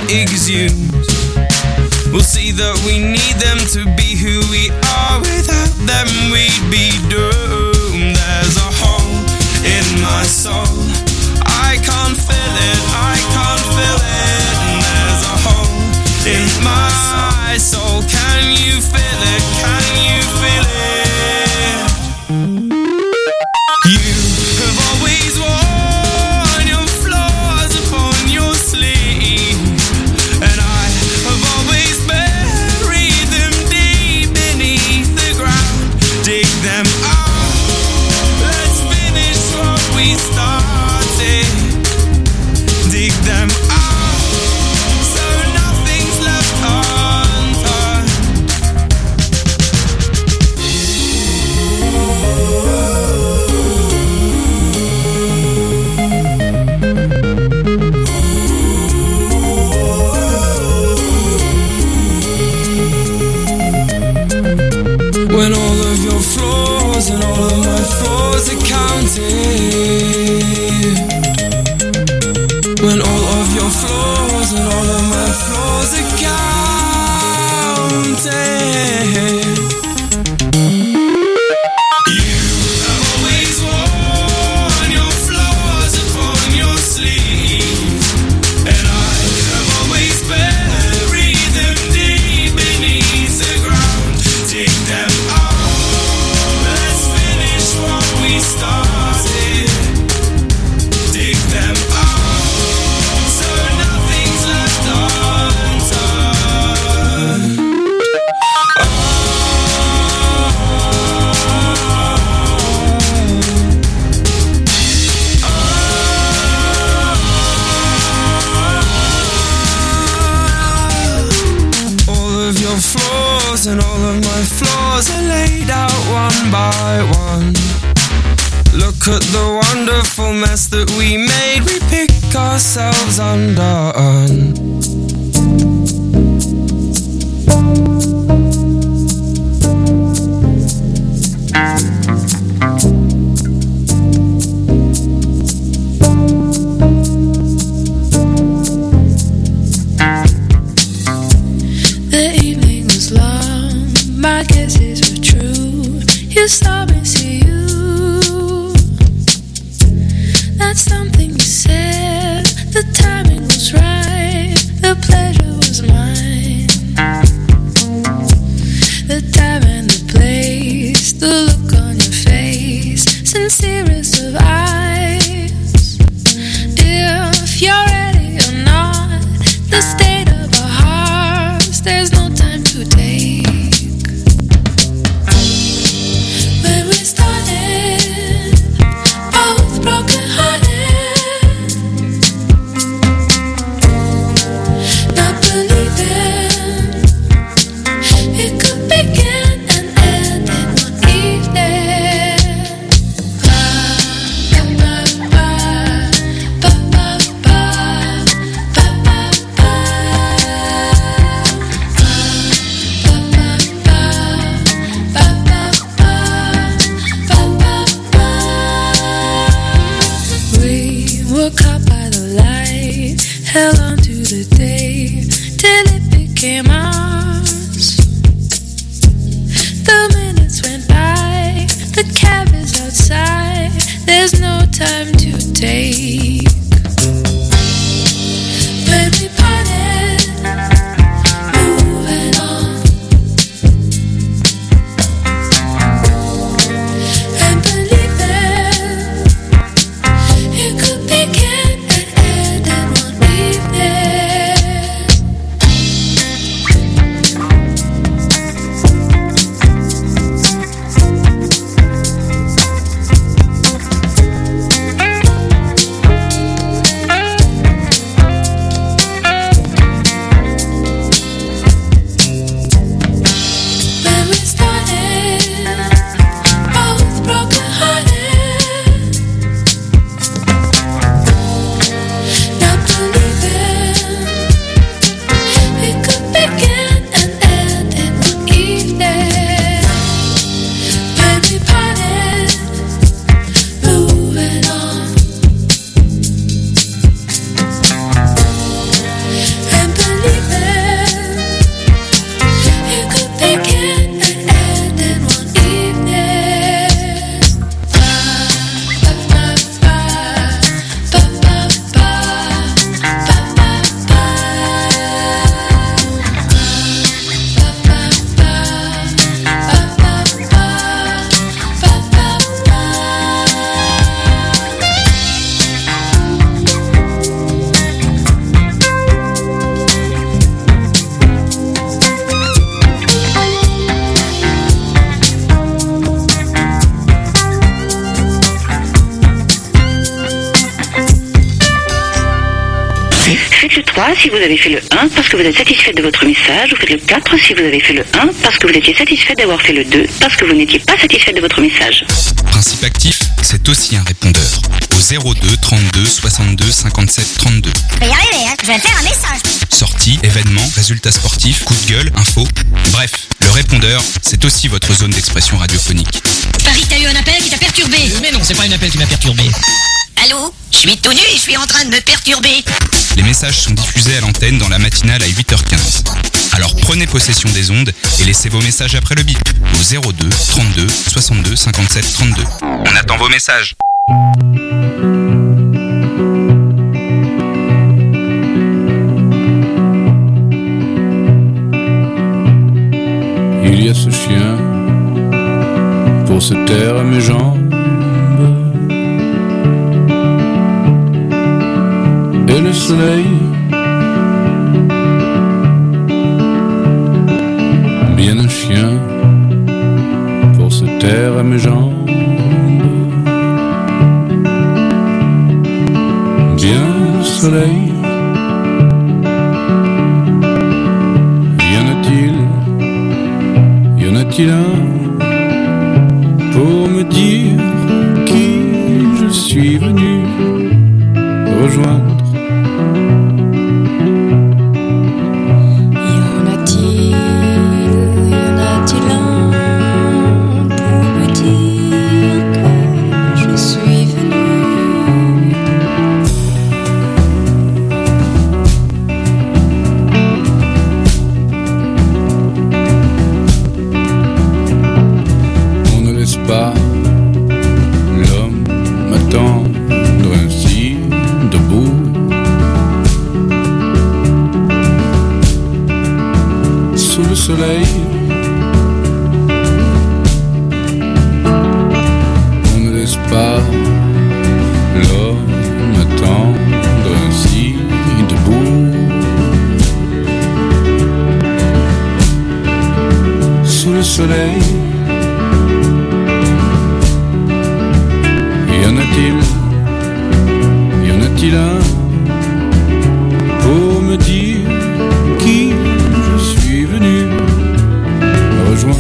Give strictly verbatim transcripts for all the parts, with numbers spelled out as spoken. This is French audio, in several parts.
exude. We'll see that we need them to be who we are. Without them we'd be doomed. There's a hole in my soul, I can't fill it, I can't fill it. And there's a hole in my soul, can you feel it, can you feel it? You have always worn your flaws upon your sleeve, and I have always buried them deep beneath the ground. Dig them out, let's finish what we started. Dig them out, so nothing's left unturned. When all of your flaws and all of my flaws are counted, when all of your flaws and all of my flaws are counted. You have always worn your flaws upon your sleeve, and I have always buried them deep beneath the ground. Dig them out, let's finish what we started. Dig them out, so nothing's left unturned. Oh, oh. All of your flaws and all of my flaws are laid out one by one. Look at the wonderful mess that we made. We pick ourselves undone. The evening was long, my guesses were true. You saw me see you. That's something you said. The timing was right, the pleasure was mine. The time and the place, the look on your face, sincerest of eyes. If you're ready or not, the state of our hearts, there's no time to take. When we started trois si vous avez fait le un parce que vous êtes satisfait de votre message. Vous faites le quatre si vous avez fait le un parce que vous étiez satisfait d'avoir fait le deux parce que vous n'étiez pas satisfait de votre message. Principe actif, c'est aussi un répondeur. Au zéro deux trente-deux soixante-deux cinquante-sept trente-deux. Je vais y arriver, hein. Je vais faire un message. Sorties, événements, résultats sportifs, coups de gueule, infos. Bref, le répondeur, c'est aussi votre zone d'expression radiophonique. Paris, t'as eu un appel qui t'a perturbé. Mais non, c'est pas un appel qui m'a perturbé. Allô? Je suis tout nu et je suis en train de me perturber. Les messages sont diffusés à l'antenne dans la matinale à huit heures quinze. Alors prenez possession des ondes et laissez vos messages après le bip au zéro deux trente-deux soixante-deux cinquante-sept trente-deux. On attend vos messages. Il y a ce chien pour se taire à mes jambes. Et le soleil, bien un chien pour se taire à mes jambes. Bien le soleil, y en a-t-il, y en a-t-il un pour me dire qui je suis venu rejoindre? Pas l'homme m'attendre ainsi debout. Sous le soleil, on ne laisse pas l'homme m'attendre ainsi debout. Sous le soleil, y en a-t-il, y en a-t-il un pour me dire qui je suis venu rejoindre?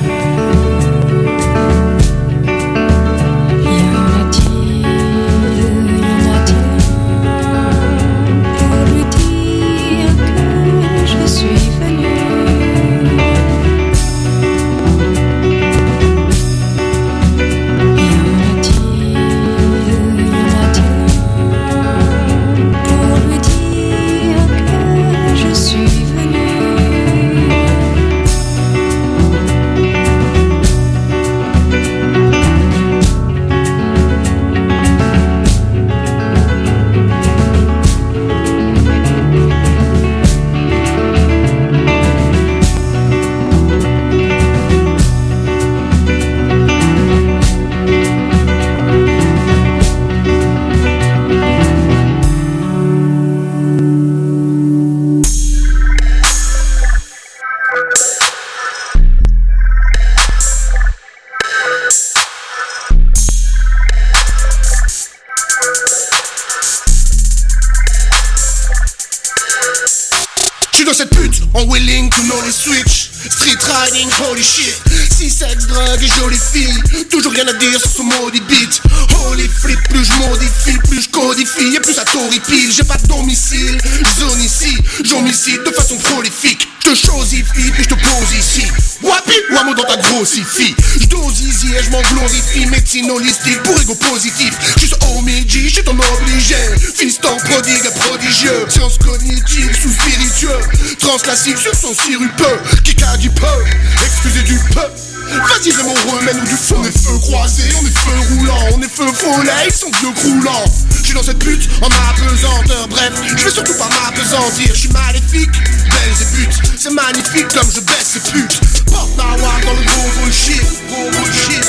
Holy shit, si sexe, drogue et jolie fille, toujours rien à dire sur ce maudit beat. Holy flip, plus je modifie, plus je codifie et plus ça t'horripile. J'ai pas de domicile, zone ici, j'homicide de façon prolifique. Je te chosifie, puis je te pose ici. Wapi, wamo dans ta grossifie. Je dose easy et je m'en glorifie. Médecine holistique pour ego positif. Juste omiji, je suis ton obligé. Fiston prodigue et prodigieux. Science cognitive sous spiritueux. Translassive sur son sirupeux. Qui a du peu, excusez du peu. Vas-y Raymond, remène-nous du feu. On est feu croisé, on est feu roulant. On est feu follet, ils sont vieux croulants. J'suis dans cette pute en m'apesanteur. Bref, je vais surtout pas m'apesantir. J'suis maléfique, belles et putes. C'est magnifique comme je baisse ces putes. Porte Nawak dans le gros bullshit. Gros bullshit.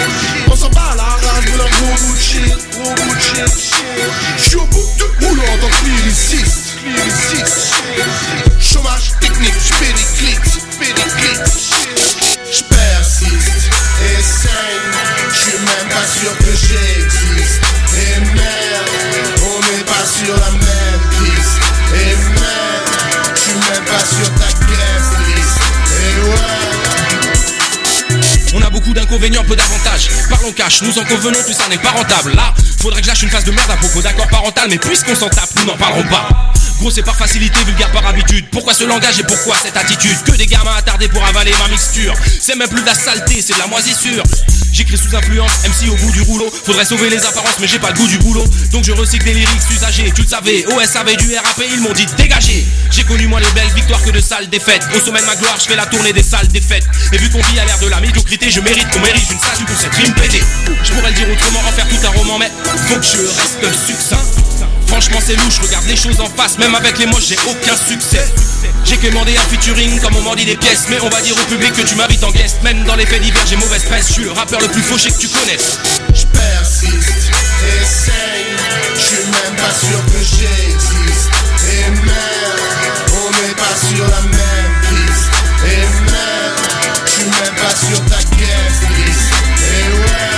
On s'en bat la rage de leur gros bullshit. Gros bullshit. J'suis au bout de rouleau en tant que lyriciste. Lyriciste. Chômage technique, j'périclite. Périclite. J'persiste, essaye, j'suis même pas sûr que j'existe. Et merde, on n'est pas sur la même piste. Et merde. beaucoup d'inconvénients, peu d'avantages. Parlons cash, nous en convenons, tout ça n'est pas rentable. Là, faudrait que je lâche une phase de merde à propos d'accord parental, mais puisqu'on s'en tape, nous n'en parlerons pas. Gros, c'est par facilité, vulgaire par habitude. Pourquoi ce langage et pourquoi cette attitude? Que des gamins attardés pour avaler ma mixture. C'est même plus de la saleté, c'est de la moisissure. J'écris sous influence, M C au bout du rouleau. Faudrait sauver les apparences, mais j'ai pas le goût du boulot. Donc je recycle des lyrics usagés, tu le savais. O S avait du R A P, ils m'ont dit dégagez. J'ai connu moins les belles victoires que de sales défaites. Au sommet de ma gloire, je fais la tournée des salles défaites. Et vu qu'on vit à l'ère de la médiocrité, je mérite qu'on mérite une statue pour cette rime pétée. Je pourrais le dire autrement, en faire tout un roman, mais faut que je reste succinct. Franchement c'est louche, regarde les choses en face. Même avec les moches j'ai aucun succès. J'ai commandé un featuring comme on m'en dit des pièces. Mais on va dire au public que tu m'invites en guest. Même dans les faits divers j'ai mauvaise presse. Je suis le rappeur le plus fauché que tu connaisses. Je persiste, essaye. Je suis même pas sûr que j'existe. Et merde, on n'est pas sur la même piste. Et merde, je suis même pas sur ta guest list. Et ouais.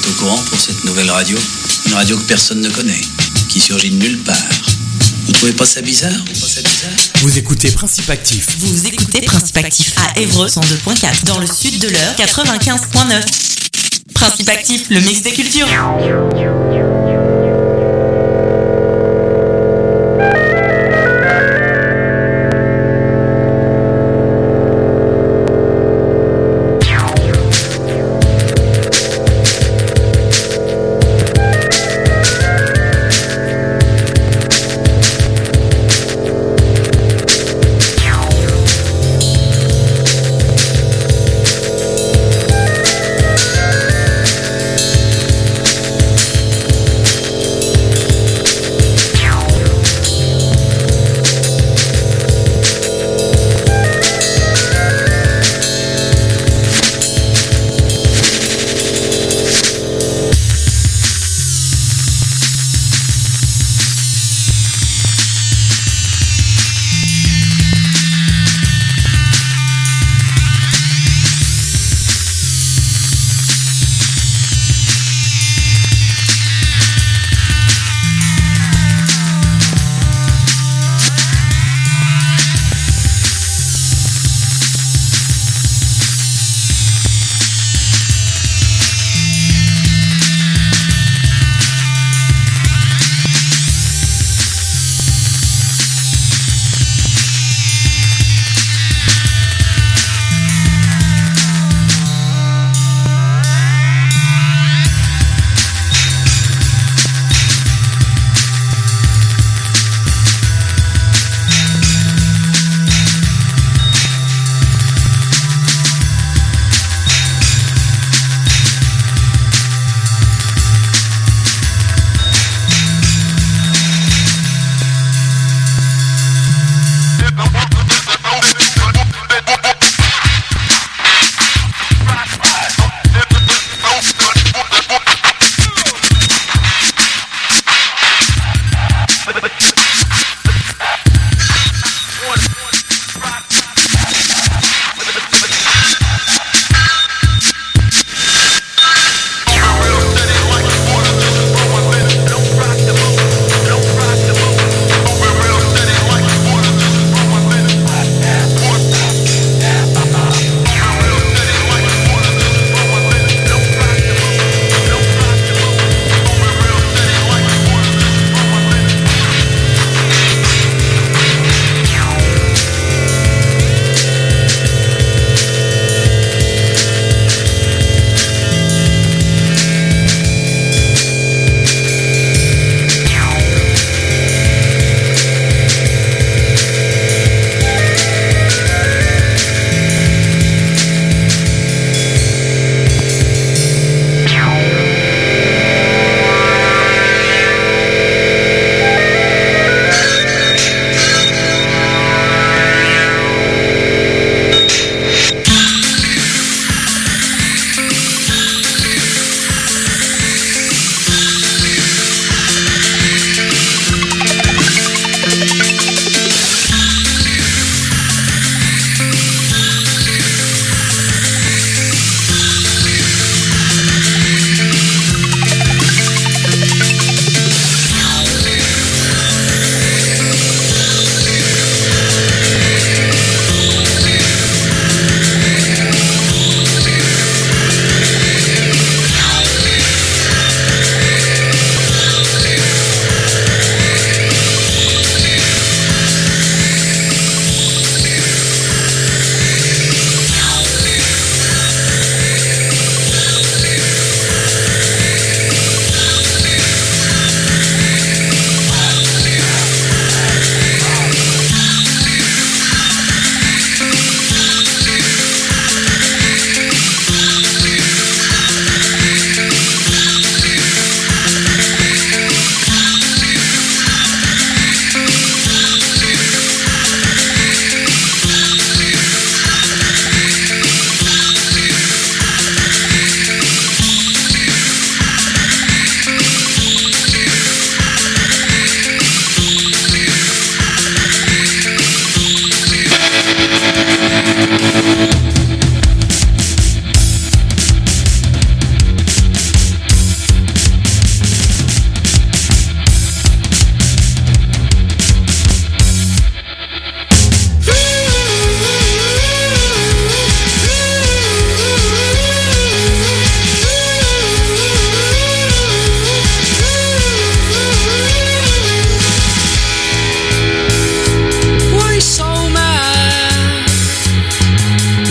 êtes au courant pour cette nouvelle radio? Une radio que personne ne connaît, qui surgit de nulle part. Vous trouvez pas ça bizarre? Vous, pas ça bizarre Vous écoutez Principe Actif. Vous écoutez Principe Actif à Évreux cent deux point quatre, dans le sud de l'Eure quatre-vingt-quinze point neuf. Principe Actif, le mix des cultures.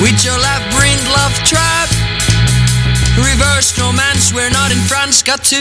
With your labyrinth love trap, reverse romance, we're not in France, got to.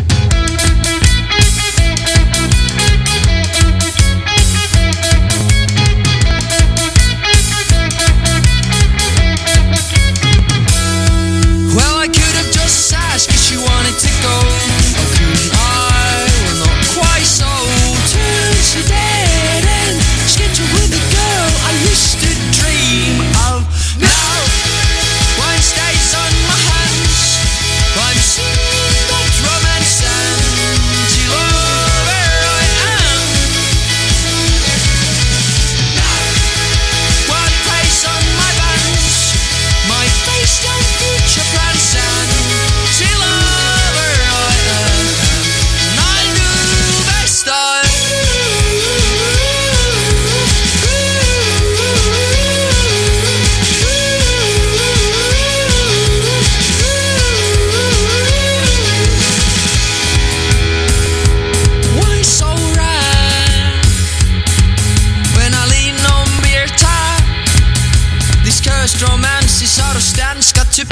Well, I could have just asked if she wanted to go. Or couldn't I? Well, not quite so. Turns to dead end, scheduled with a girl I used to dream of. Now, wine stays on my hands. I'm seeing that romance and you love where I am. Now, one place on my bands, my face down future plans and she love where I am. And I'll do best I. Why so rare? When I lean on beer tap, this cursed romance is out of stance, got to.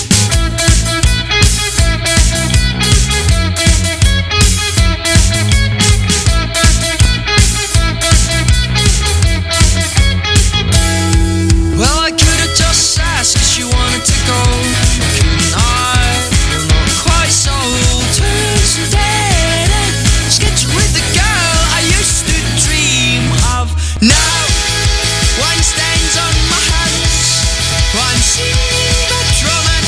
Well, I could have just asked if she wanted to go. Or couldn't I? Well, not quite so. Turns to dead end, scheduled with the girl I used to dream of. Now, wine stains on my hands. I'm seeing that romance.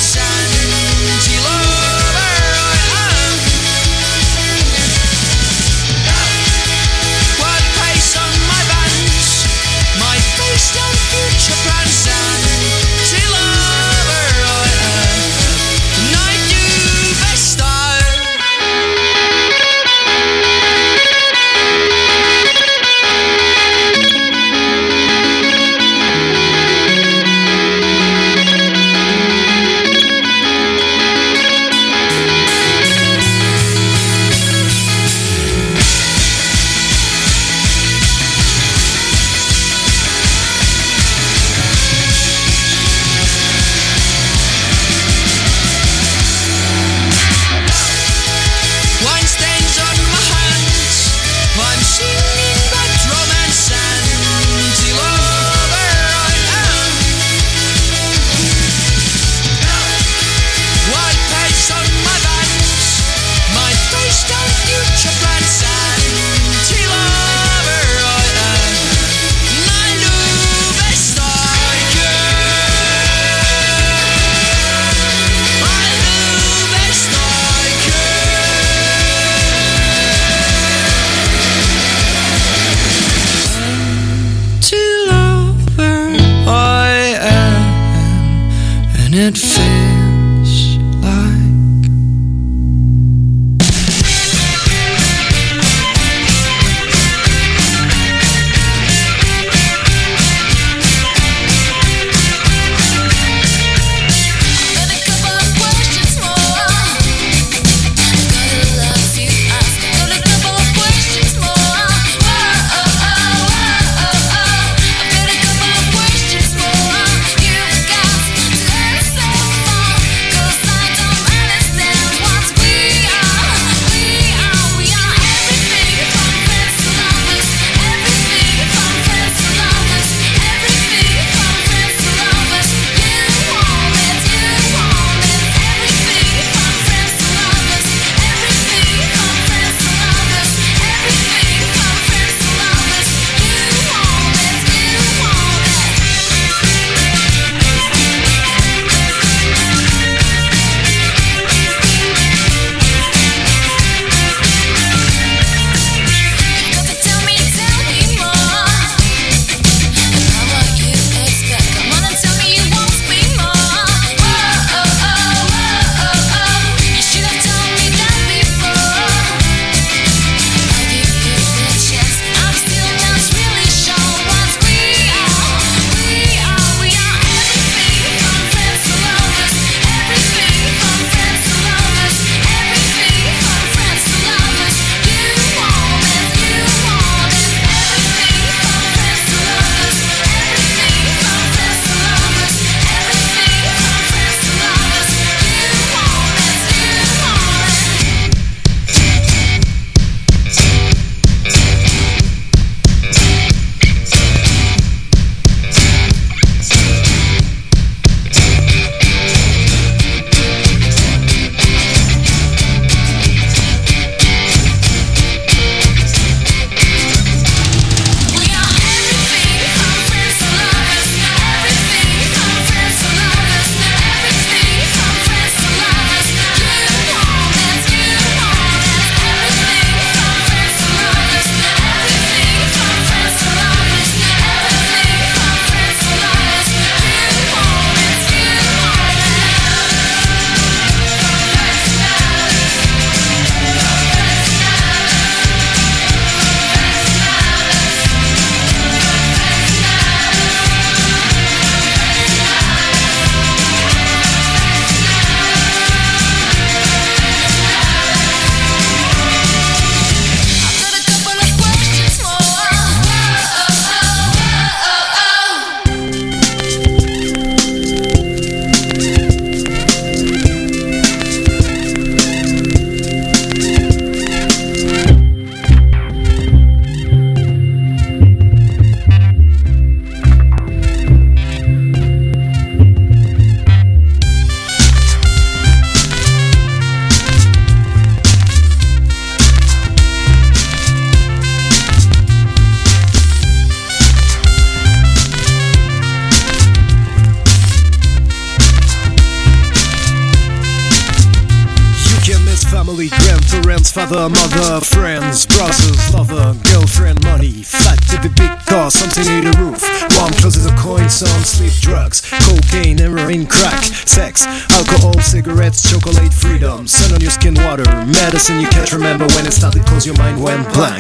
parents, father, mother, friends, brothers, lover, girlfriend, money, flat T V, big car, something in the roof, warm clothes, a coin, some sleep, drugs, cocaine, heroin, crack, sex, alcohol, cigarettes, chocolate, freedom, sun on your skin, water, medicine you can't remember when it started cause your mind went blank.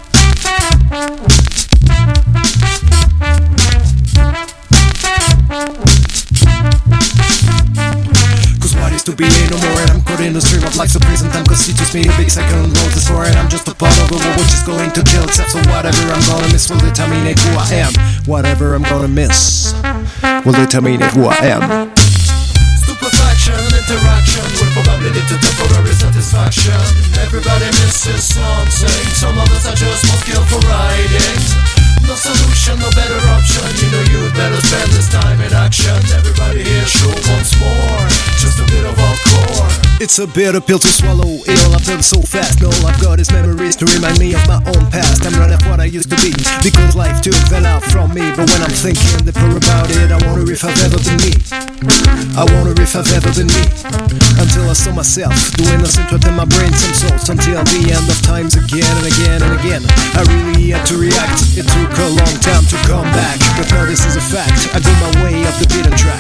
To be here no more, and I'm caught in the stream of life's a prison time constitutes me a big second road to soar, and I'm just a part of a world which is going to kill itself. So whatever I'm gonna miss will determine who I am. Whatever I'm gonna miss will determine who I am. Stupefaction, interaction will probably lead to temporary satisfaction. Everybody misses something. Some of us are just more skilled for riding. No solution, no better option. You know you'd better spend this time in action. Everybody here sure wants more, just a bit of hardcore. It's a bitter pill to swallow. It all I've done so fast. And all I've got is memories to remind me of my own past. I'm not what I used to be, because life took that out from me. But when I'm thinking deeper about it, I wonder if I've ever been me. I wonder if I've ever been me. Until I saw myself doing nothing to in my brain some thoughts. Until the end of times again and again and again. I really had to react. It took a long time to come back, but now this is a fact. I go my way up the beaten track.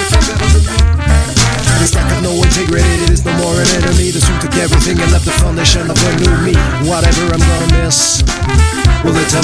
This lack of no integrity, it is no more an enemy. The soon took everything and left the foundation of a new me. Whatever I'm gonna miss will determine